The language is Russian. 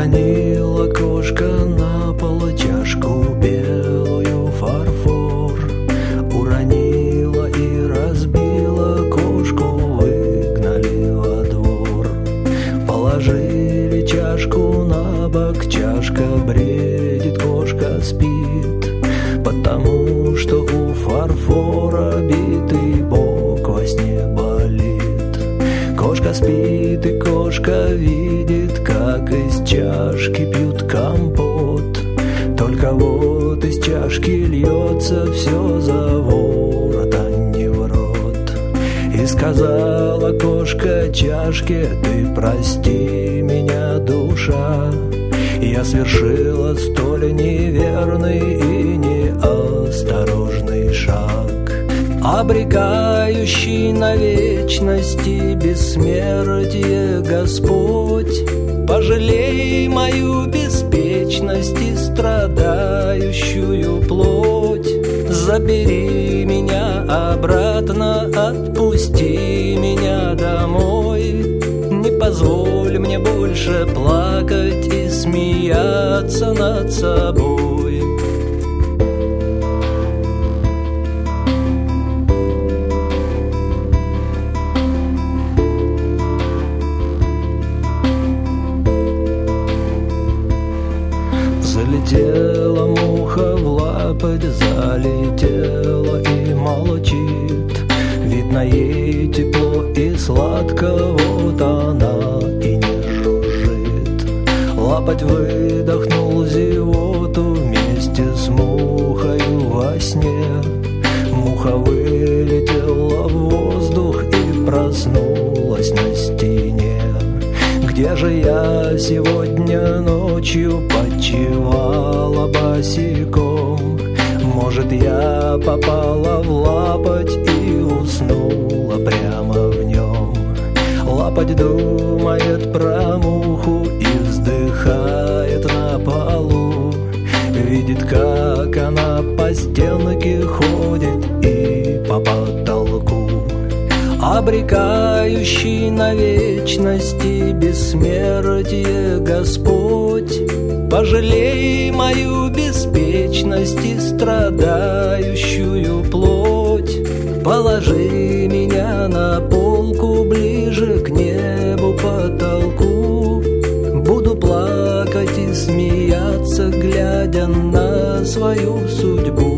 Уронила кошка на пол чашку белую фарфор. Уронила и разбила кошку, выгнали во двор. Положили чашку на бок, чашка бредит, кошка спит, потому что у фарфора битый бок во сне болит. Кошка спит и кошка видит, как из чашки пьют компот. Только вот из чашки льется все за ворот, а не в рот. И сказала кошка чашке: ты прости меня, душа, я совершила столь неверный и неосторожный шаг, обрекающий на вечности бессмертие Господь. Пожалей мою беспечность и страдающую плоть. Забери меня обратно, отпусти меня домой. Не позволь мне больше плакать и смеяться над собой. Залетела муха в лапоть, залетела и молчит. Видно, ей тепло и сладко, вот она и не жужжит. Лапоть выдохнул зевоту вместе с мухою во сне. Муха вылетела в воздух и проснулась на стене. Где же я сегодня ночью почивала босиком? Может, я попала в лапоть и уснула прямо в нем. Лапоть думает про муху и вздыхает на полу. Видит, как она по стенке ходит и по потолку. Обрекающий на вечности бессмертие Господь, пожалей мою беспечность и страдающую плоть. Положи меня на полку ближе к небу, потолку. Буду плакать и смеяться, глядя на свою судьбу.